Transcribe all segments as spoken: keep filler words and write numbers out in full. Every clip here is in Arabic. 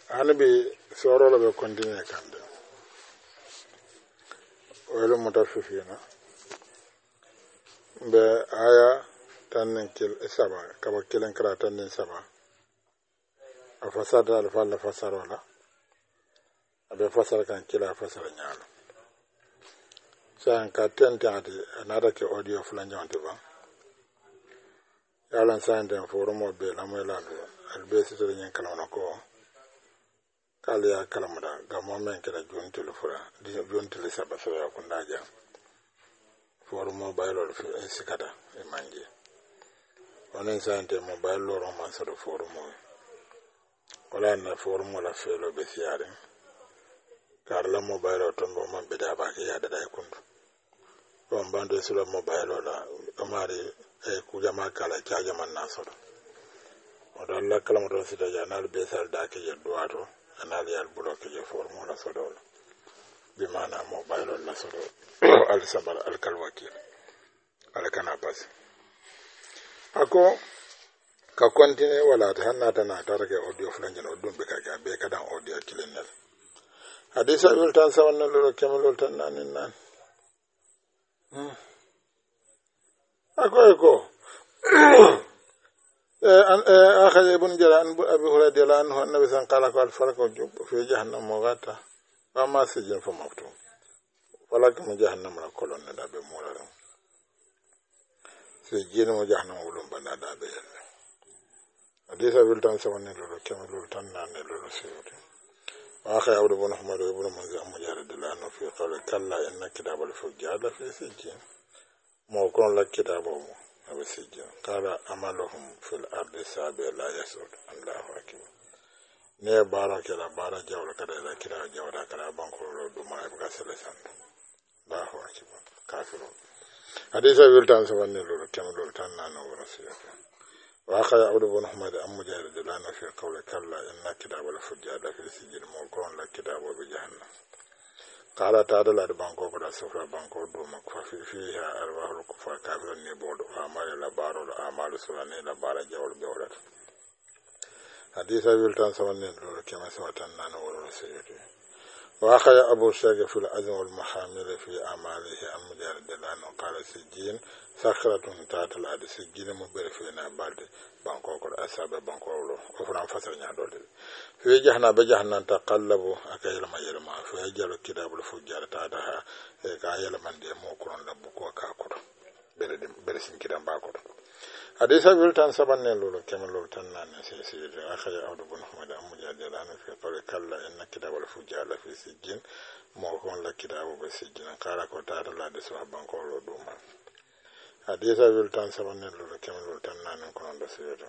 hanabi soro be continue kande wala mutafifina be aya tanin kil saba kaba kilen kara tanin saba a fasada al falla fasarola abe fasara kan kila fasara nyaalo san ka tente ati anada ke audio fulan jonte ba yalan san den forumo be la moy la al be sito nyen kala ko kali ya kalamada ga momen kala jonte lu fura di jonte lu saba so ya ko ndaja forumo baylo fi sikata e manje onen san te mo baylo ro man so forumo wala na forumo la felo be siare karla mobile tombo man be da ba ke ya da dai kundu on bande sura mobile la amari e ku jama kala cha jama naso o da Allah kala mo sita ya nal be sal da ke je duato anal yal bloke je formula so do bi mana mobile la so do al sabar al kalwaki al kana pas ako ka continue wala ta hanna ta na tarake audio flanjen o dum be ka ga be kadan audio kilinel hadisa wiltan sawanna lolo kemalol tan nanin nan ako ako an akhaje ibn jara an abi hurayra anhu annabi san qala qal farako jub fi jahannam mogata wa ma sijin fa maftu falak mu jahannam la kolon da be molare sijin mu jahannam wulum banda da be hadisa wiltan sawanna lolo kemalol tan nanin lolo siyoti وآخر عبد بن أحمد وابن منذر مجاهد الله في قول كلا إن كتاب الفجار في سجين موكون لك كتابه أبو سجين قال أملهم في الأرض سابع لا يسود الله أكبر ني بارا كلا بارا جاولا كلا إذا كلا جاولا كلا بانكولو دوما يبقى سلسان الله أكبر كافرون حديثة ويلتان سواني لولو كملول تنانو ورسيك وآخر عبد بن أحمد أم مجاهد لنا في قول كلا إن كتاب الفجار في سجين موكون لك كتابه بجهنم قال تعالى لبانكو قد سفر بانكو دومك ففي فيها أرواح الكفار كافر النبود وأعمال لبارو الأعمال سلاني لبار جول بيولد حديث ويلتان سواني لولو كما سواتن نانو ورسيك وآخر أبو الشيخ في العزم والمحامل في أعماله أم مجاهد لنا قال سجين سخرة تات الأرض سجين مبير فينا بعد بانكو قد أصاب بانكو ولو وفران فسر نعدول في جهنم بجهنم تقلبوا أكيل ما يلما في جلو كتاب الفجار تاتها كأيل من دي موكرون لبكوا كاكور برسم كدام باكور حديث ويلتان سبن لولو كما لولو تنان سيسير أخي عبد بن حمد أم مجاهد لنا في قول كلا إن كتاب الفجار في سجين موكرون لكتاب بسجين قال كتاب الله دسوا بانكو ولو دوما حديث ويلتان سبن لولو كما لولو تنان كنون دسير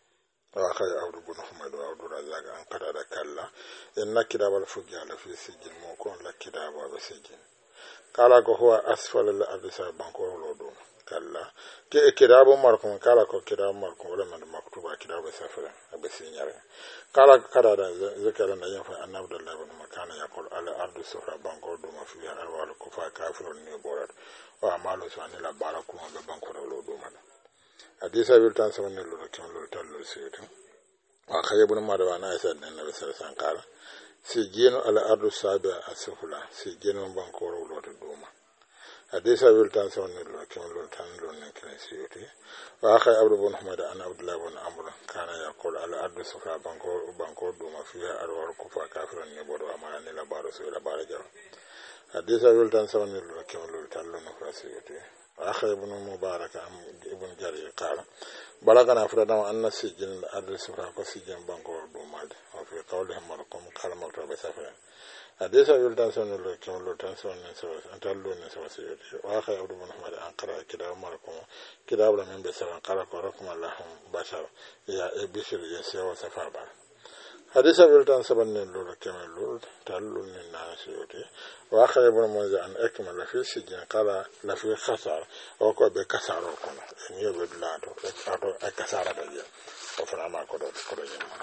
وآخر عبد بن حمد وعبد الرزاق أن قرأ كلا إن كتاب الفجار في سجين موكرون لكتاب بسجين قال هو أسفل الأرض سبانكو ولو دوما kalla ke kitabu markum kala ko kitabu markum wala man maktuba kitabu safara abasinyare kala kada da zakara na yafa annabi da ibn makana yaqul ala ardu safra banko do mafiya alwal kufa kafirun ni borat wa amalu sani la barakum ga banko do do man hadisa wiltan sawanne lo kin lo tallo seytu wa khaybun madwa na isa den nabi sallallahu alaihi wasallam sijinu ala ardu sabi'a asfula sijinu banko do do man hadisa wiltan sawanne lo kin lo tan lo ne kin seytu wa akhay abdu bin ahmad an abdullah bin amr kana yaqul ala ardu safra banko banko do mafiya alwal kufa kafirun ni bodo amana la baro so la baraja hadisa wiltan sawanne lo kin lo tan lo no seytu أخي ابن مبارك ابن جرير قال بلغنا فردا أن سجن الأرض سفراق سجن بانكو دوماد وفي قولهم مرقم قال مكتوب سفرا حديث يلتان سنة الله كم لتان سنة سوى أنت اللون سوى سيدي وأخي ابن محمد أن قرأ كتاب مرقم كتاب لمن بسرا قال قرأكم اللهم بشر يا بشر يسيا وسفابا حديث يلتان سبن الله كم اللون تلون الناس سيدي وآخر ابن منذر أن أكمل في سجن قال لفي خسار وكو بكسار وكنا إن يبد لا تو أكسار بجي وفنا ما كدو كدو جمع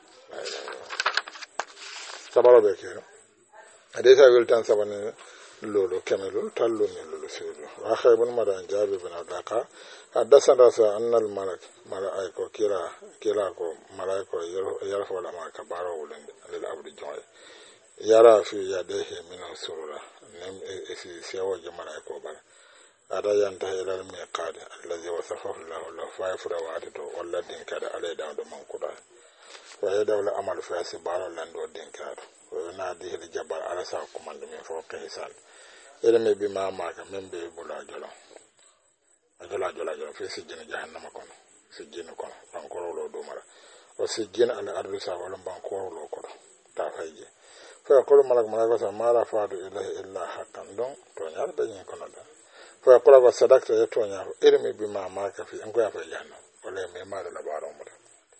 سبارو بكي حديث يلتان سبن لولو كملو تلون لولو سيدو وآخر ابن مدان جابي بن عبدالقا حدثنا رسول أن الملك ملائكو كلا كلا كو ملائكو يرفع لما كبارو ولند للعبد جوي يرى في يديه من السرورة نم إسي سيوا جمال أكوبر هذا ينتهي إلى الميقات الذي وصفه الله له فيفر وعدته والذين كان عليه داود من قدر ويدعو الأمل في أسبار لندو الدين كار ويناديه الجبار على ساكم من فوق حسان إلمي بما معك من بيبولا جلو أجلا جلا جلا في سجن جهنم كون سجن كون بانكورو لو دومرا وسجن على أرض ساولم بانكورو لو كورو تافيجي فيقول ملك ملك ما رفعت إليه إلا حقا دون تونيار بين كون فيقول صدقت يتونيار إلمي بما معك في أنكو يا في جهنم ولا يمي ما لبارو مرا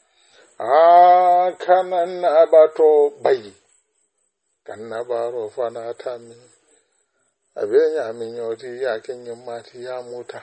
آه كان النباتو بي كان نبارو فانا تامي أبيني أمين يوتي يا كن يماتي يا موتا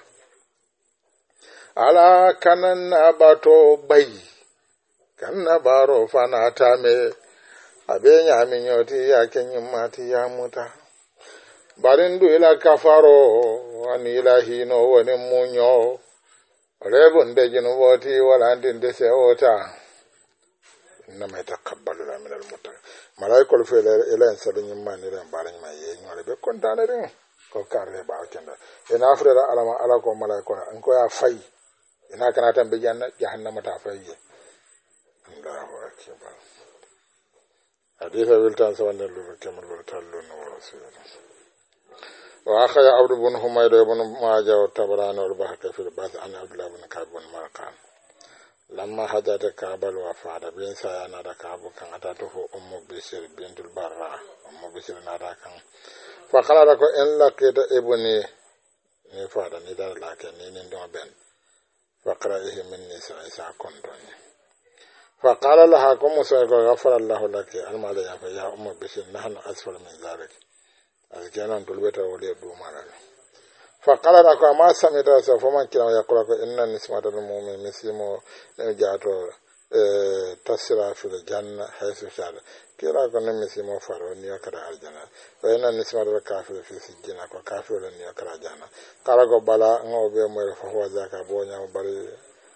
ala kanan abato bai kan na baro fana ta me abe nya min yoti ya kenyin mati ya muta barin du ila kafaro an ilahi no woni munyo rebun de jinu woti wala ndin de se ota inna ma taqabbalu min al muttaqin malaikul fe ila en sadin man ni ran baran ma ye ngore be kontane rin ko karre ba kenda ina afrera alama ala ko malaikul an ko ya fai ina kana tambe janna jahannama ta fayye Allahu akbar haditha wiltan sawanna lu kamal lu tallu no rasul wa akhaya abd ibn humayd ibn majah wa tabarani wal bahqa fi al-bath an abdullah ibn ka'b ibn marqan lamma hajata kabal wa fada bin sayana da kabu kan atatu ummu bisir bintul barra ummu bisir na da kan fa khala ko en laqita ibni ni fada ni da lake ni ni do ben فقرأه من نساء ساكندون فقال لها كم سيكون غفر الله لك المالي فيا أم بشير نحن أسفل من ذلك أذكينا تلبت ولي دومانا فقال لك ما سمعت فمن كنا يقول لك إن نسمة المؤمن مسلم جاءته تسرى في الجنة حيث شاء كلا كنا مسلم فرون يكره الجنة وإن نسمة الكافر في السجن وكافر لن يكره الجنة قال لك بلا نو بيمر فهو ذاك بونيا وبري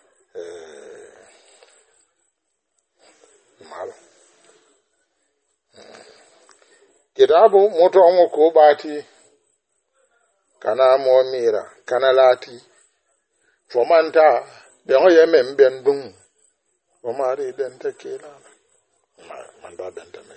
مال kitabu moto omo ko bati kana mo mira kana lati fomanta be ho yemem bendum o mari den tekela man da ben tame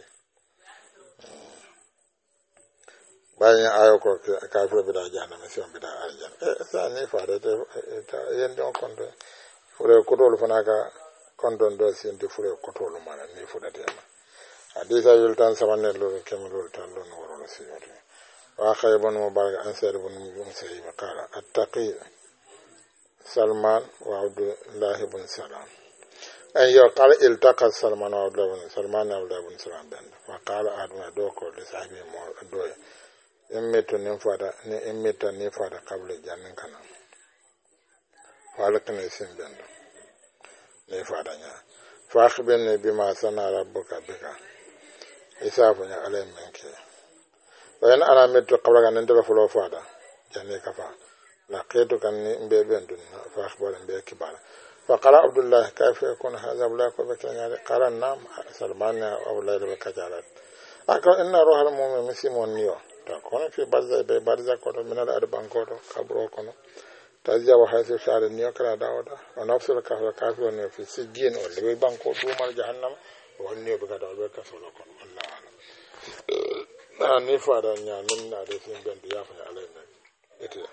bayan ayo ko ka fure bi da jana me se bi da arjan e sa ne fa da ta yen don kondo fure ko do fana ka kondo do sin de fure ko to lo mana ni fu da tema hadisa yultan sabanne lo kemul tan lo no woro si yote wa khaybun mubarak an sar ibn musayyib qala attaqi salman wa abdullah ibn salam ay yo qala iltaqa salman wa abdullah ibn salman wa abdullah ibn salam ben wa qala aduna do ko de sahibi mo do emmeto nin fada ni emmeta ni fada qabla jannin kana wala kana sin ben ni fada nya fa akhbirni bima sana rabbuka bika isafu nya alay menke wayan ana meto qabla kan ndelo fulo fada janne kafa la qeto kan ni mbe ben dun fa akhbar mbe kibara fa qala abdullah kayfa yakun hadha wala ko bekanya qala nam salman aw layla bakajarat aka inna ruhal mu'min muslimun niyo ta kono fi barza be barza ko to minal arban ko to kabro kono tajja wa haythu shar niyo kala dawda wa nafsul kahra kafi wa fi sijin o le banko to mal jahannam wa niyo be kada be ka solo kono Allah na ni fada nya nun na de sin ben ya fa alai ne ite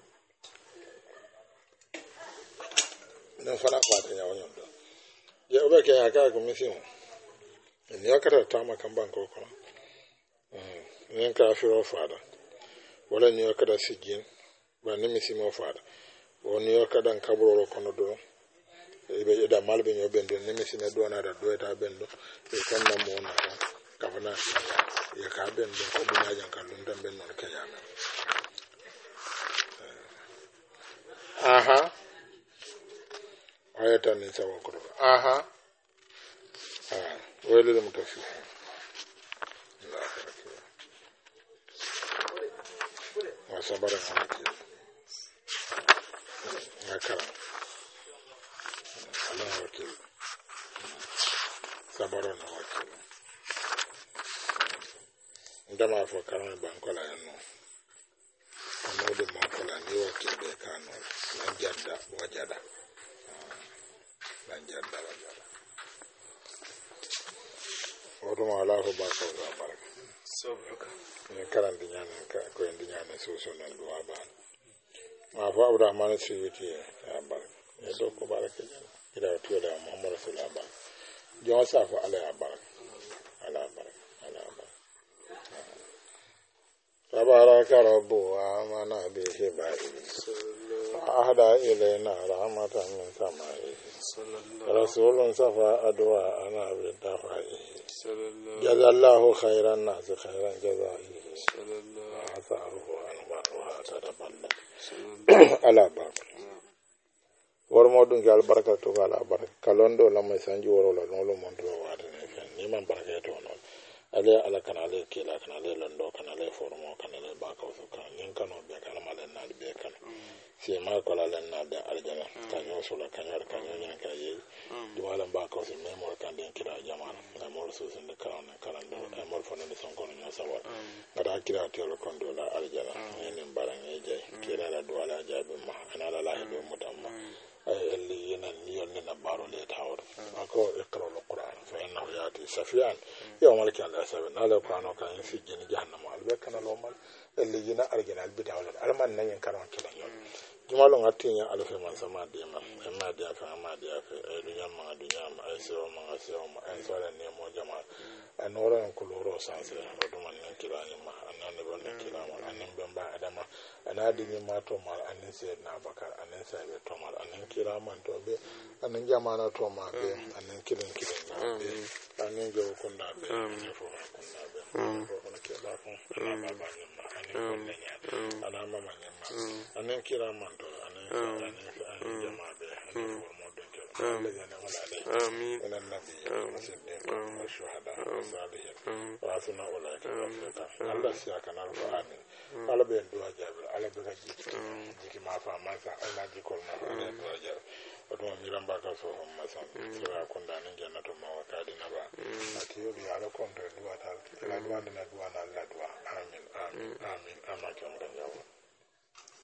na fara fada nya wonyo do ya obe ke aka ko misimu niyo kata tama kan banko kono nin kafiro fada wala niyo kada sijin ba ni misimo fada o niyo kada kaburo kono do ibe ida malbe nyo bendo ni misine do na da do ta bendo e kan na mo na ka bana ya ka bendo ko bina jan kan dum dan bendo ke ya aha ayata ni sawa ko aha ah wele le mutafi sabara sanki ngakara Allah wakil sabara na wakil ndama fo karan bankola yanno amode mankola ni wakebe kano nan jadda wajada nan jadda wajada oɗum ala ko bakawɗo a baraka sobaka min karan diñanen ko en diñanen sosonen duwa baan ma fo abdourahmane siwiti a baraka e ɗo ko baraka jan ila tuyoɗa mouhamadou rasul a baraka jon safo ala a baraka ala baraka ala baraka تبارك رب وآمنا بهبائه وأهدى إلينا رحمة من سمائه رسول صفى أدواءنا بدفائه جزى الله خير الناس خيرا جزائه وآثاره أنواعها تتبلد على باب wormodun gal baraka to gala baraka kalondo la may sanji worola no lo mondo wadane fen ni man baraka to non ale ala kana ale kila kana ale londo kana ale formo kana ale baka so kan nin kano be kana malen na be kan si ma ko la len na de aljana kanyo so la kanyo kanyo nya ka yi di wala baka so me mo kan den kila jamana na mo so sen de kana kana do na mo fo ne son kono nya sawa kada kila to lo kondo la aljana ni baranga je kila la do ala jabe ma ana la la do mutamma اللي ينن ينن بارو لي تاور اكو اقرا القران فانه ياتي سفيان يوم الك على سبب على كانوا كان في جن جهنم على كان لومن اللي ينا ارجنا البدع ولا المن نين كانوا كده جمالو ngatinya alfe man sama de ma ma de afa ma de afa e dunya ma dunya ma e so ma so ma e so la ne mo jama anora en kuloro sanse do man nan kila ni ma anan ne bon kila ma anan ben ba adama anadi ni ma to mal anan se na bakar anan se be to mal anan kila man to be anan jamana to ma be anan kilin kilin na be anan jo ko na be ne fo ko na be ko ko ke ba ko na ba ba ni ma anan ko ne ya anan ma ma ni ma anan kila man to anan anan anan jama be anan fo mo do ke Allah ya na wala alai amin wa nabi wa shuhada wa salihin wa asna ulaika rafiqa Allah siya kana amin ala be duwa jabe ala be gaji jiki ma fa ma sa ala ji ko ma ala duwa jabe wato mi ramba ka so on masan sira kon da nan jannatu ma wa kadi na ba ati yo ya ala kon duwa ta ala duwa na duwa na Allah duwa amin amin amin amma kan da yawa